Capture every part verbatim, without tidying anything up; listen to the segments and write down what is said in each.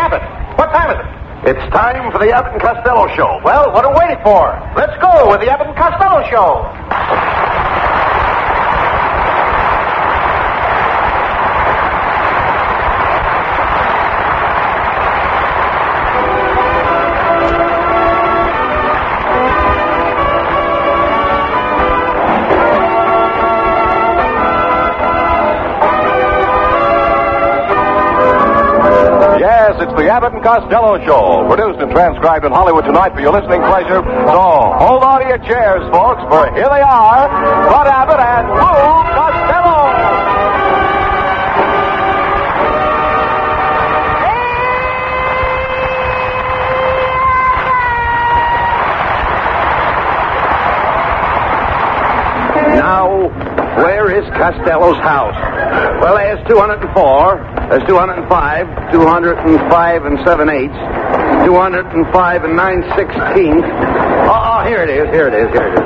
Abbott. What time is it? It's time for the Abbott and Costello Show. Well, what are we waiting for? Let's go with the Abbott and Costello Show. Yes, it's the Abbott and Costello Show, produced and transcribed in Hollywood tonight for your listening pleasure. So hold on to your chairs, folks, for here they are, Bud Abbott and Lou Costello. Now, where is Costello's house? Well, there's two hundred four, there's two hundred five, two hundred five and seven eighths, two hundred five and nine sixteenths. Oh, oh, here it is, here it is, here it is.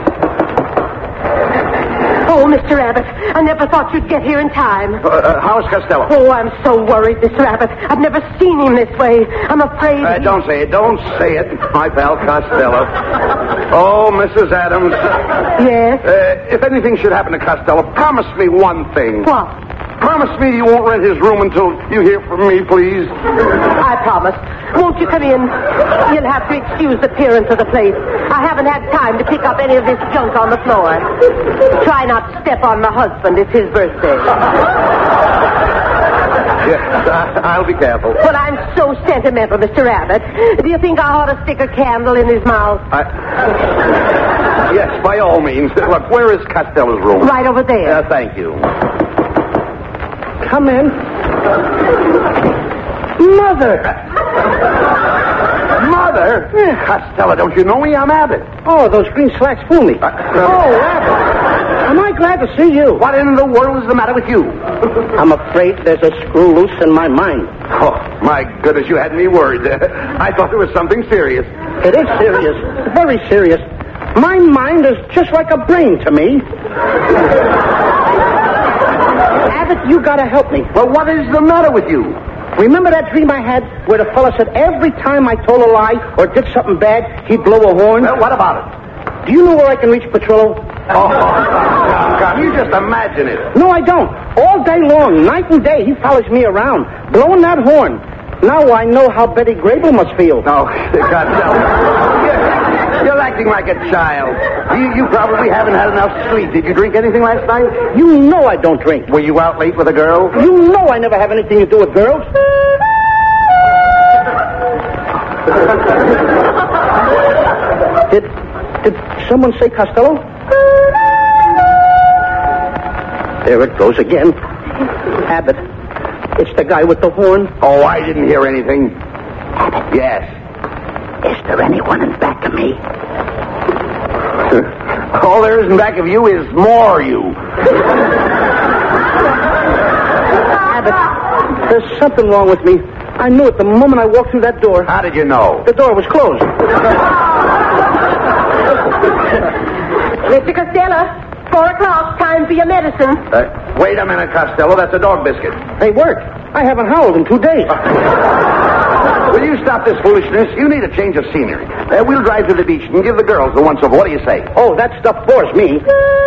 Oh, Mister Abbott, I never thought you'd get here in time. Uh, uh, how's Costello? Oh, I'm so worried, Mister Abbott. I've never seen him this way. I'm afraid... Uh, he... Don't say it, don't say it, my pal Costello. Oh, Missus Adams. Yes? Uh, if anything should happen to Costello, promise me one thing. What? Promise me you won't rent his room until you hear from me, please. I promise. Won't you come in? You'll have to excuse the appearance of the place. I haven't had time to pick up any of this junk on the floor. Try not to step on my husband. It's his birthday. Yes, I, I'll be careful. But I'm so sentimental, Mister Abbott. Do you think I ought to stick a candle in his mouth? I... Yes, by all means. Look, where is Costello's room? Right over there. Uh, thank you. Come in. Mother! Mother? Yeah. Costello, don't you know me? I'm Abbott. Oh, those green slacks fool me. Uh, uh, oh, Abbott. Am I glad to see you? What in the world is the matter with you? I'm afraid there's a screw loose in my mind. Oh, my goodness, you had me worried. I thought it was something serious. It is serious. Very serious. My mind is just like a brain to me. Abbott, you gotta help me. Well, what is the matter with you? Remember that dream I had where the fella said every time I told a lie or did something bad, he'd blow a horn? Well, what about it? Do you know where I can reach Petrillo? Oh, God, you just imagine it. No, I don't. All day long, night and day, he follows me around, blowing that horn. Now I know how Betty Grable must feel. Oh, God, no. You're acting like a child. You, you probably haven't had enough sleep. Did you drink anything last night? You know I don't drink. Were you out late with a girl? You know I never have anything to do with girls. did, did someone say Costello? There it goes again. Abbott. It's the guy with the horn. Oh, I didn't hear anything. Abbott. Yes. Is there anyone in back of me? All there is in back of you is more you. Abbott, there's something wrong with me. I knew it the moment I walked through that door. How did you know? The door was closed. Mister Costello, four o'clock, time for your medicine. Uh, wait a minute, Costello. That's a dog biscuit. They work. I haven't howled in two days. Will you stop this foolishness? You need a change of scenery. Uh, we'll drive to the beach and give the girls the once over. What do you say? Oh, that stuff bores me.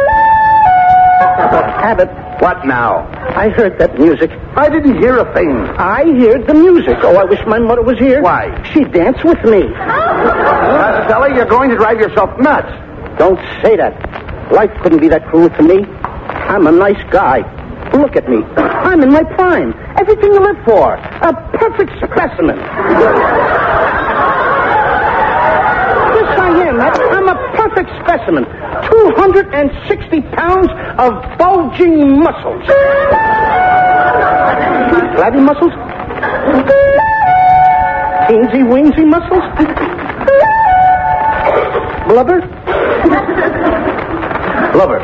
Abbott. What now? I heard that music. I didn't hear a thing. I heard the music. Oh, I wish my mother was here. Why? She'd dance with me. Costello, you're going to drive yourself nuts. Don't say that. Life couldn't be that cruel to me. I'm a nice guy. Look at me. I'm in my prime. Everything you live for. A perfect specimen. Yes, I am. I'm a perfect specimen. two hundred sixty pounds of bulging muscles. Flabby muscles? Teensy-weensy muscles? Blubber? Blubber.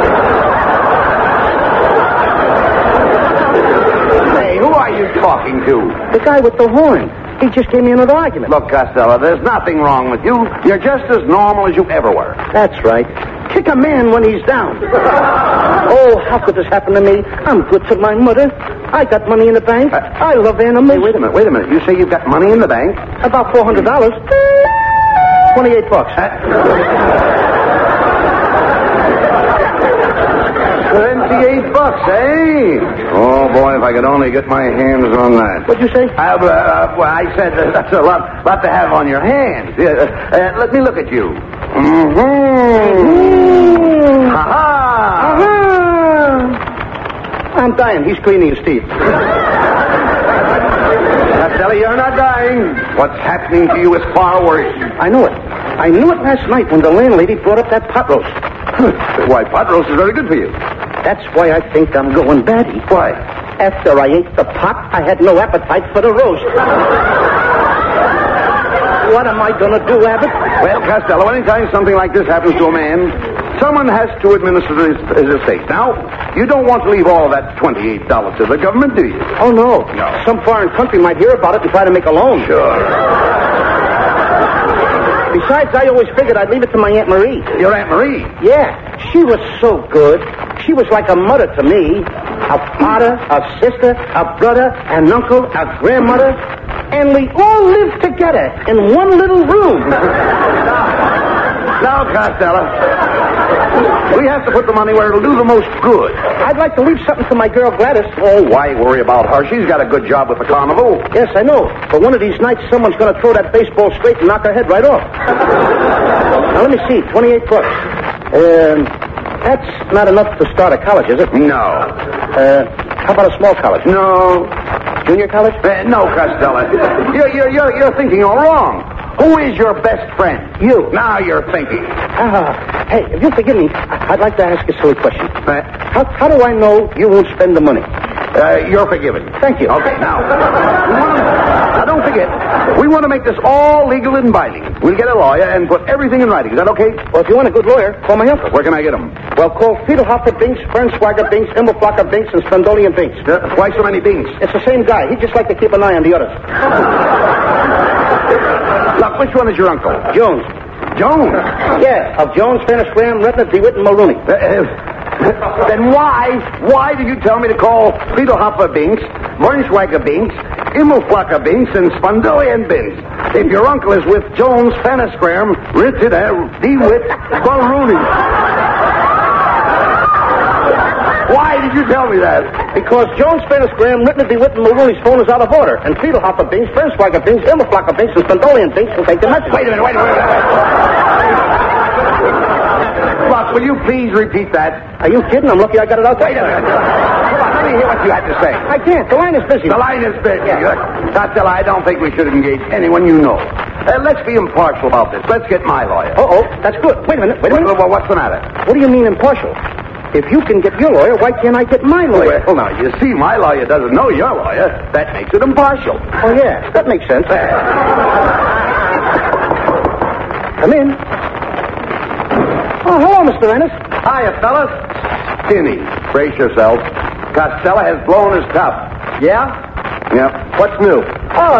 Hey, who are you talking to? The guy with the horn. He just gave me another argument. Look, Costello, there's nothing wrong with you. You're just as normal as you ever were. That's right. Kick a man when he's down. Oh, how could this happen to me? I'm good to my mother. I got money in the bank. Uh, I love animals. Hey, wait a minute, wait a minute. You say you've got money in the bank? About four hundred dollars. Twenty-eight bucks. Twenty-eight bucks, eh? Oh boy, if I could only get my hands on that. What'd you say? Uh, uh, well, I said uh, that's a lot, lot to have on your hands. Yeah, uh, uh, let me look at you. Mm-hmm. Mm-hmm. Ha-ha! Uh-huh. I'm dying. He's cleaning his teeth. Costello, you're not dying. What's happening to you is far worse. I know it. I knew it last night when the landlady brought up that pot roast. Why, pot roast is very good for you. That's why I think I'm going batty. Why? After I ate the pot, I had no appetite for the roast. What am I going to do, Abbott? Well, Costello, anytime something like this happens to a man, someone has to administer his, his estate. Now, you don't want to leave all that twenty-eight dollars to the government, do you? Oh, no. No. Some foreign country might hear about it and try to make a loan. Sure. Besides, I always figured I'd leave it to my Aunt Marie. Your Aunt Marie? Yeah, she was so good. She was like a mother to me. A father, a sister, a brother, an uncle, a grandmother. And we all lived together in one little room. Now, Costello, we have to put the money where it'll do the most good. I'd like to leave something to my girl Gladys. Oh, why worry about her? She's got a good job with the carnival. Yes, I know. But one of these nights, someone's going to throw that baseball straight and knock her head right off. Now, let me see. twenty-eight bucks. Um, that's not enough to start a college, is it? No. Uh, how about a small college? No. Junior college? Uh, no, Costello. You're, you're, you're, you're thinking all wrong. Who is your best friend? You. Now you're thinking. Ah, hey, if you'll forgive me, I- I'd like to ask a silly question. Uh, How, how do I know you won't spend the money? uh, you're forgiven. Thank you. Okay, now. we wanna, now, don't forget, we want to make this all legal and binding. We'll get a lawyer and put everything in writing. Is that okay? Well, if you want a good lawyer, call my uncle. Where can I get him? Well, call Fiedelhofer Binks, Fernswager Binks, Himmelflacher Binks, and Spandolian Binks. Uh, why so many beans? It's the same guy. He'd just like to keep an eye on the others. Look, which one is your uncle? Jones. Jones. Yeah, of Jones, Fennis, Graham, Redner, DeWitt, and Mulrooney. Uh, uh, then why, why did you tell me to call Fiedelhofer Binks, Wernschwager Binks, Himmelflacher Binks, and Spandolian Binks? If your uncle is with Jones, Fennis, Graham, Richard, uh, DeWitt, Mulrooney. Why did you tell me that? Because Jones, Fennis, Graham, Redner, DeWitt, and Mulrooney's phone is out of order, and Fiedelhofer Binks, Fernswager Binks, Himmelflacher Binks, and Spandolian Binks will take the message. Wait a minute, wait a minute, wait a minute. Buck, will you please repeat that? Are you kidding? I'm lucky I got it out there. Wait a minute. Come on, let me hear what you had to say. I can't. The line is busy. The line is busy. Costello, I don't think we should engage anyone you know. Uh, let's be impartial about this. Let's get my lawyer. Uh-oh, that's good. Wait a minute, wait a minute. Well, what's the matter? What do you mean impartial? If you can get your lawyer, why can't I get my lawyer? Well, now, you see, my lawyer doesn't know your lawyer. That makes it impartial. Oh, yeah, that makes sense. Come in. Oh, hello, Mister Ennis. Hiya, fellas. Skinny, brace yourself. Costello has blown his top. Yeah? Yep. What's new? Oh,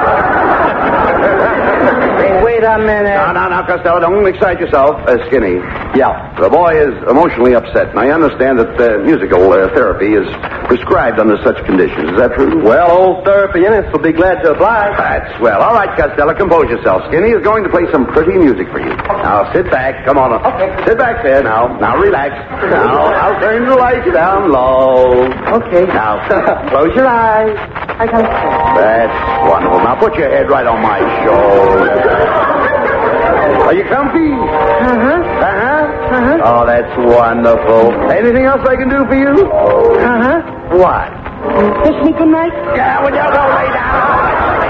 hey, wait a minute. Now, now, now, Costello, don't excite yourself. Uh, Skinny. Yeah. The boy is emotionally upset, and I understand that uh, musical uh, therapy is prescribed under such conditions. Is that true? Well, old therapist will be glad to oblige. That's swell. All right, Costello, compose yourself. Skinny is going to play some pretty music for you. Now, sit back. Come on. Okay. Sit back there now. Now, relax. Now, I'll turn the lights down low. Okay. Now, close your eyes. I got it. That's wonderful. Now, put your head right on my shoulder. Are you comfy? Uh-huh. Uh-huh. Uh-huh. Oh, that's wonderful. Anything else I can do for you? Uh-huh. What? Kiss me good night. Yeah, well, you go lay down.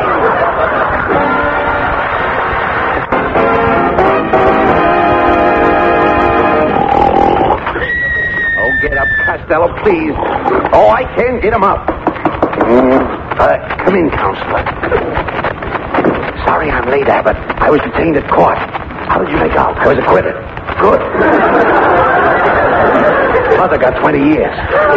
Oh, get up, Costello, please. Oh, I can get him up. Mm. Uh, come in, Counselor. Sorry I'm late, Abbott. I was detained at court. How did you make out? I was acquitted. Good. Mother got twenty years.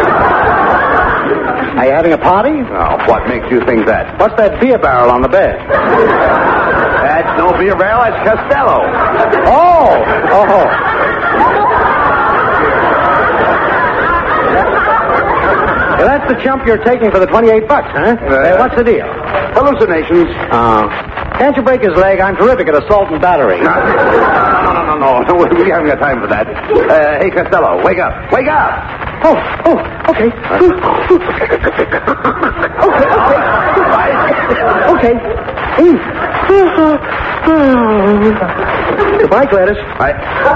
Are you having a party? Oh, what makes you think that? What's that beer barrel on the bed? That's no beer barrel, that's Costello. Oh! Oh. Well, that's the chump you're taking for the twenty-eight bucks, huh? Uh, hey, what's the deal? Hallucinations. Oh. Can't you break his leg? I'm terrific at assault and battery. No, no, no, no, no. We haven't got time for that. Uh, hey, Costello, wake up. Wake up. Oh, oh, okay. okay, okay. Okay. Goodbye, Gladys. I...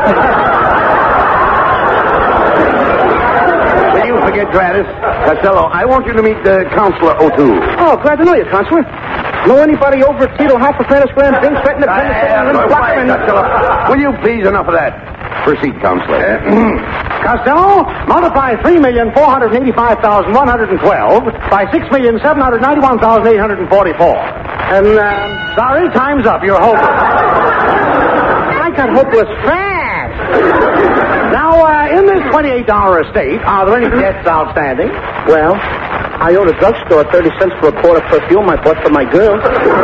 Will you forget Gladys? Costello, I want you to meet uh, Counselor O'Toole. Oh, glad to know you, Counselor. Know anybody over at Tito Hopper, Prentice Graham, Bing, Fenton, the Costello, will you please enough of that? Proceed, Counselor. Uh, Costello, multiply three million four hundred eighty-five thousand one hundred twelve by six million seven hundred ninety-one thousand eight hundred forty-four. And, uh, sorry, time's up. You're hopeless. I got hopeless fast. Now, uh, in this twenty-eight dollar estate, are there any debts outstanding? Well, I owe the drugstore thirty cents for a quart of perfume I bought for my girl.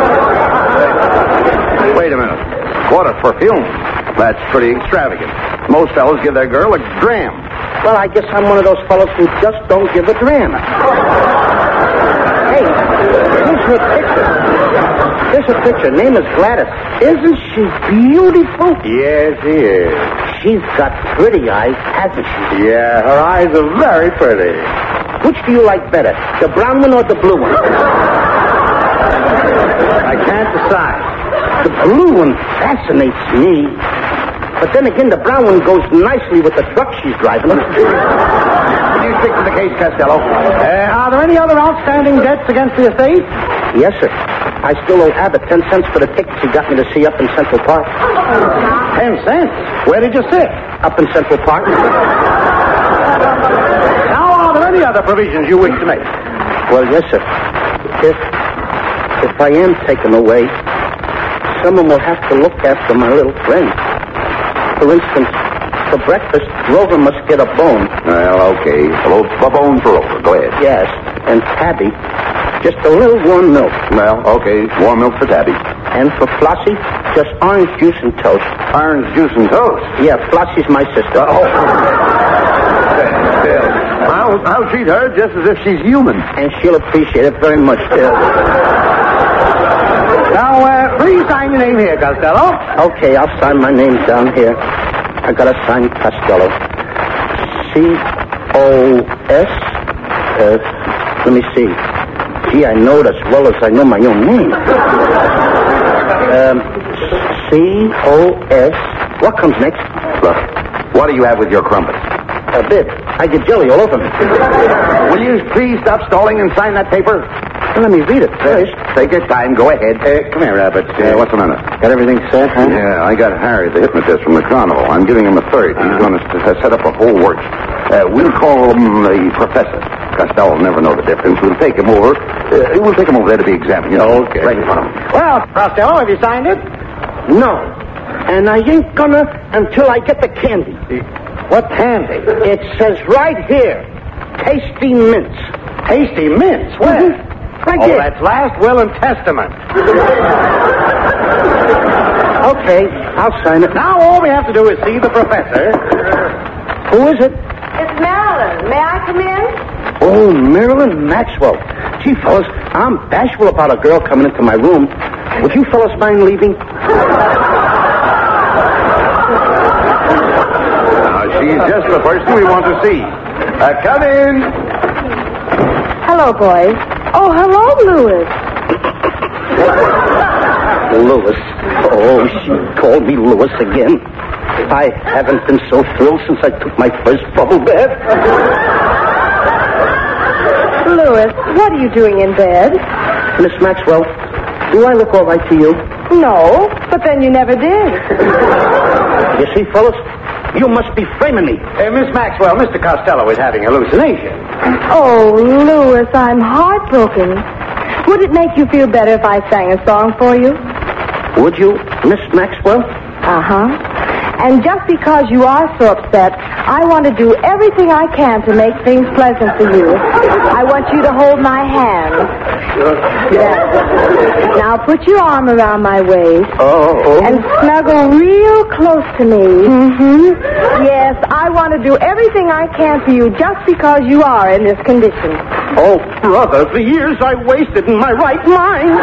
Wait a minute. Quart of perfume? That's pretty extravagant. Most fellows give their girl a dram. Well, I guess I'm one of those fellows who just don't give a dram. Hey, here's her picture. Here's her picture. Name is Gladys. Isn't she beautiful? Yes, she is. She's got pretty eyes, hasn't she? Yeah, her eyes are very pretty. Which do you like better, the brown one or the blue one? I can't decide. The blue one fascinates me. But then again, the brown one goes nicely with the truck she's driving. Will you stick to the case, Costello? Uh, are there any other outstanding debts against the estate? Yes, sir. I still owe Abbott ten cents for the tickets he got me to see up in Central Park. Ten cents? Where did you sit? Up in Central Park. Now, are there any other provisions you wish to make? Well, yes, sir. If, if I am taken away, someone will have to look after my little friend. For instance, for breakfast, Rover must get a bone. Well, okay. A, a bone for Rover. Go ahead. Yes, and Tabby, just a little warm milk. Well, okay. Warm milk for Tabby. And for Flossie, just orange juice and toast. Orange juice and toast? Yeah, Flossie's my sister. Oh. I'll, I'll treat her just as if she's human. And she'll appreciate it very much, too. Now, uh, please sign your name here, Costello. Okay, I'll sign my name down here. I gotta sign Costello. C O S? Uh, let me see. Gee, I know it as well as I know my own name. um, C O S. What comes next? Look, what do you have with your crumpets? A bit. I get jelly all over me. Will you please stop stalling and sign that paper? Well, let me read it first. Take your time. Go ahead. Uh, come here, Abbott. Uh, what's the matter? Got everything set, huh? Yeah, I got Harry, the hypnotist from the Carnival. I'm giving him a third. He's going to set up a whole works. Uh, we'll call him the professor. Costello will never know the difference. We'll take him over. Uh, we'll take him over there to be examined. You know, okay. Right in front of him. Well, Costello, have you signed it? No. And I ain't gonna until I get the candy. What candy? It says right here, Tasty Mints. Tasty Mints? Where? Mm-hmm. Right oh, here. That's last will and testament. Okay, I'll sign it. Now all we have to do is see the professor. Who is it? It's Marilyn. May I come in? Oh, Marilyn Maxwell. Gee, fellas, I'm bashful about a girl coming into my room. Would you fellas mind leaving? Now, she's just the person we want to see. Uh, come in. Hello, boys. Oh, hello, Louis. Louis. Oh, she called me Louis again. I haven't been so thrilled since I took my first bubble bath. Louis, what are you doing in bed? Miss Maxwell, do I look all right to you? No, but then you never did. You see, fellas, you must be framing me. Uh, Miss Maxwell, Mister Costello is having hallucination. Oh, Louis, I'm heartbroken. Would it make you feel better if I sang a song for you? Would you, Miss Maxwell? Uh-huh. And just because you are so upset, I want to do everything I can to make things pleasant for you. I want you to hold my hand. Sure. Yes. Now put your arm around my waist. Oh. And snuggle real close to me. Mm-hmm. Yes, I want to do everything I can for you just because you are in this condition. Oh, brother, the years I wasted in my right mind.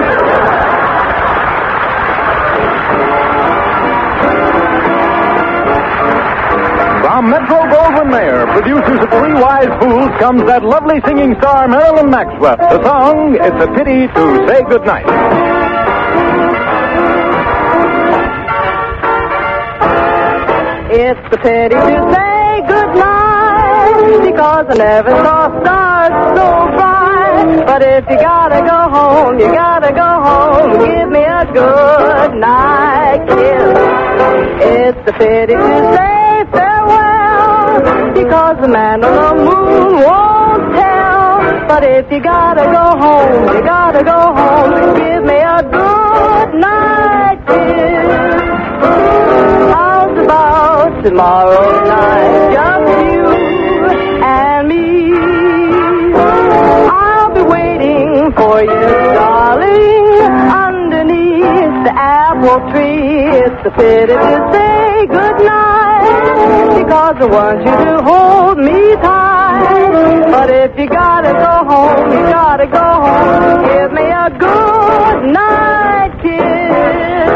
From Metro-Goldwyn-Mayer, producers of Three Wise Fools, comes that lovely singing star, Marilyn Maxwell. The song, It's a Pity to Say Goodnight. It's a pity to say goodnight, because I never saw stars so bright. But if you gotta go home, you gotta go home. Give me a good night kiss. It's a pity to say farewell, because the man on the moon won't tell. But if you gotta go home, you gotta go home. Give me a good night kiss. How's about tomorrow night? Just you and me. I'll be waiting for you, darling, underneath the apple tree. It's a pity to say goodnight, because I want you to hold me tight. But if you gotta go home, you gotta go home. Give me a good night kiss.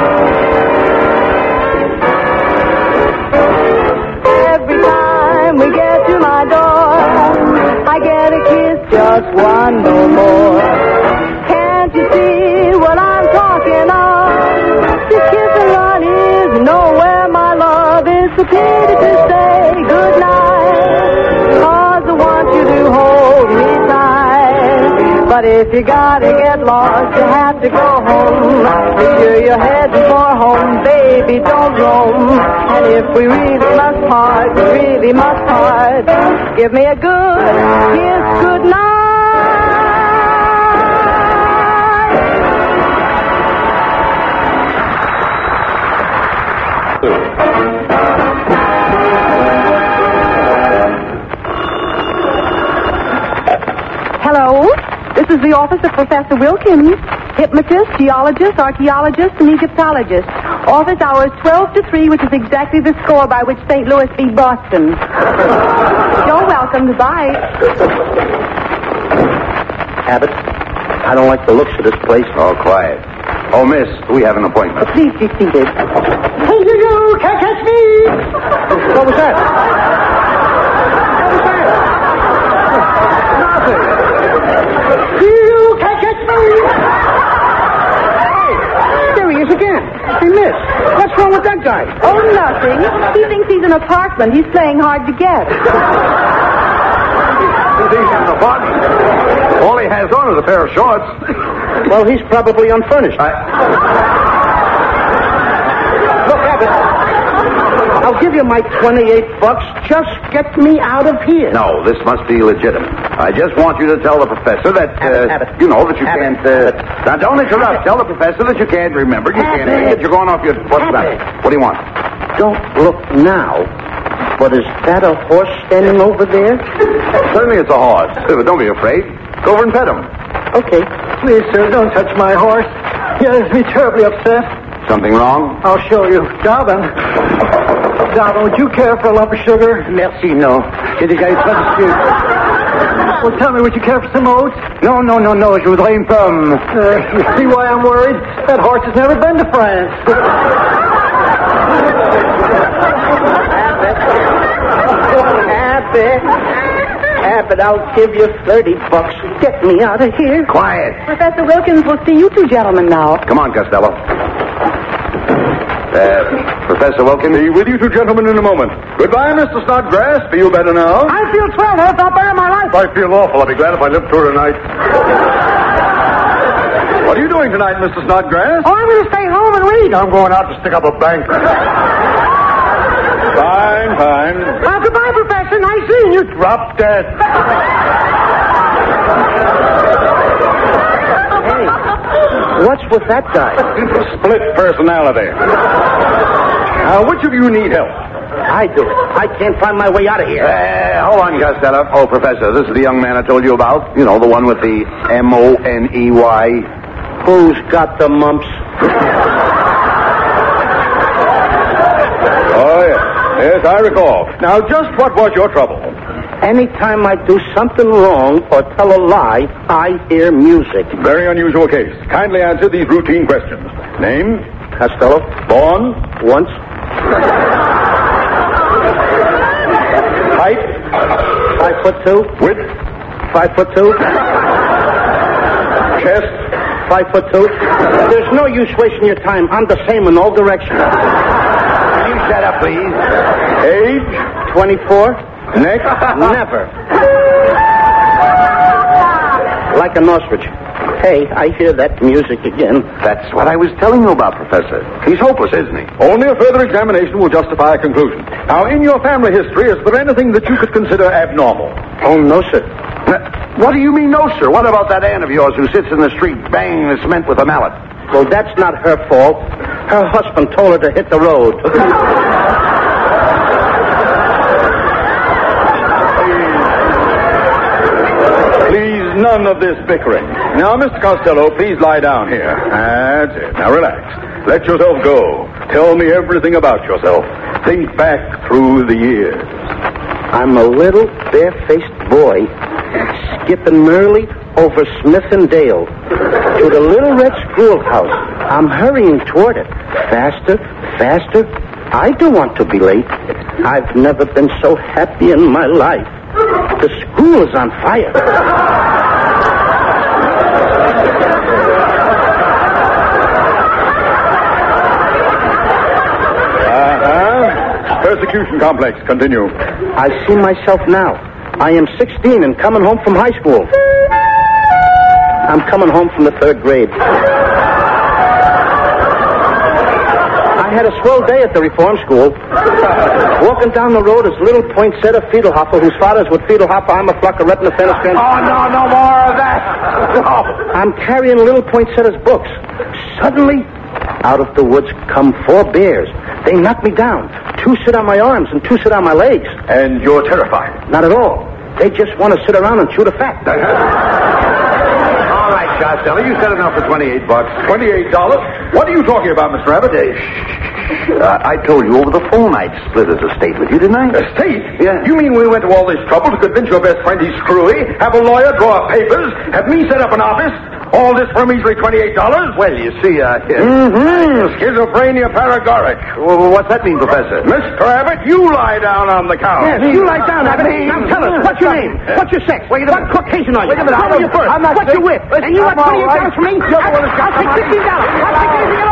Every time we get to my door, I get a kiss, just one no more. Can't you see what I'm talking of? This kiss and run is nowhere, my love. It's a pity to say goodnight, 'cause I want you to hold me tight. But if you gotta get lost, you have to go home. Be sure you're heading for home, baby, don't roam. And if we really must part, we really must part. Give me a good kiss, good night. Hello? This is the office of Professor Wilkins, hypnotist, geologist, archaeologist, and Egyptologist. Office hours twelve to three, which is exactly the score by which Saint Louis beat Boston. You're welcome. Goodbye. Abbott, I don't like the looks of this place. Oh, quiet. Oh, miss, we have an appointment. Please be seated. Hey, you, you can't catch me! What was that? What was that? Nothing. You can't catch me! Hey, there he is again. Hey, miss, what's wrong with that guy? Oh, nothing. He thinks he's an apartment. He's playing hard to get. He's in an apartment. All he has on is a pair of shorts. Well, he's probably unfurnished. I... Look, Abbott, I'll give you my twenty-eight bucks. Just get me out of here. No, this must be legitimate. I just want you to tell the professor that, uh, Abbott, Abbott. you know, that you Abbott, can't... Uh... Abbott. Now, don't interrupt. Tell the professor that you can't remember. You can't Abbott. that you're going off your... What's Abbott. that? What do you want? Don't look now, but is that a horse standing over there? Certainly it's a horse. But don't be afraid. Go over and pet him. Okay. Please, sir, don't touch my horse. He has me terribly upset. Something wrong? I'll show you. Dobbin. Dobbin, would you care for a lump of sugar? Merci, no. J'ai déjà eu pas de sucre. Well, tell me, would you care for some oats? Non, non, non, non, je voudrais une pomme. Uh, you see why I'm worried? That horse has never been to France. Abbott. Abbott, I'll give you thirty bucks. Get me out of here. Quiet. Professor Wilkins will see you two gentlemen now. Come on, Costello. Uh, Professor Wilkins? Be with you two gentlemen in a moment. Goodbye, Mister Snodgrass. Feel better now? I feel swell. I felt better in my life. I feel awful. I'll be glad if I live through tonight. What are you doing tonight, Mister Snodgrass? Oh, I'm going to stay home and read. I'm going out to stick up a bank. Fine, fine. Uh, goodbye, Professor. Nice seeing you. Drop dead. Hey, what's with that guy? Split personality. Now, which of you need help? I do it. I can't find my way out of here. Uh, hold on, Costello. Oh, Professor, this is the young man I told you about. You know, the one with the M O N E Y. Who's got the mumps? Oh, yes. Yes, I recall. Now, just what was your trouble? Anytime I do something wrong or tell a lie, I hear music. Very unusual case. Kindly answer these routine questions. Name? Costello? Born? Once. Height? Five foot two. Width? Five foot two. Chest? Five foot two. There's no use wasting your time. I'm the same in all directions. Can you shut up, please? Age? Twenty-four. Neck? Never. Like an ostrich. Hey, I hear that music again. That's what I was telling you about, Professor. He's hopeless, isn't he? Only a further examination will justify a conclusion. Now, in your family history, is there anything that you could consider abnormal? Oh, no, sir. What do you mean, no, sir? What about that aunt of yours who sits in the street banging the cement with a mallet? Well, that's not her fault. Her husband told her to hit the road. Please, none of this bickering. Now, Mister Costello, please lie down here. That's it. Now, relax. Let yourself go. Tell me everything about yourself. Think back through the years. I'm a little bare-faced boy skipping merrily over Smith and Dale to the little red schoolhouse. I'm hurrying toward it. Faster, faster. I don't want to be late. I've never been so happy in my life. The school is on fire. Uh-huh. Persecution complex. Continue. I see myself now. I am sixteen and coming home from high school. I'm coming home from the third grade. I had a swell day at the reform school. Walking down the road is little poinsettia Fiedelhofer, whose father's with Fiedelhofer, I'm a Flucker, Retina, Fenestran. Oh, no, no more of that. No. I'm carrying little poinsettia's books. Suddenly, out of the woods come four bears. They knock me down. Two sit on my arms and two sit on my legs. And you're terrified. Not at all. They just want to sit around and chew the fat. All right, Costello, you said enough for twenty-eight bucks. Twenty-eight dollars? What are you talking about, Mister Abbott? Uh, I told you over the phone I'd split his estate with you, didn't I? Estate? Yeah. You mean we went to all this trouble to convince your best friend he's screwy, have a lawyer draw up papers, have me set up an office, all this for a measly twenty-eight dollars? Well, you see, uh... Yeah. Mm-hmm. Schizophrenia paragoric. Well, what's that mean, Professor? Mister Abbott, you lie down on the couch. Yes, you lie down, Abbott. Now tell us, what's your name? What's your sex? Wait a minute. What Caucasian are you? Wait a minute. How are you first? I'm not What's your sick. whip? And you want I'm all twenty-eight dollars right. from me? You're the one who's got I'll take the money. fifteen dollars. I'll take anything at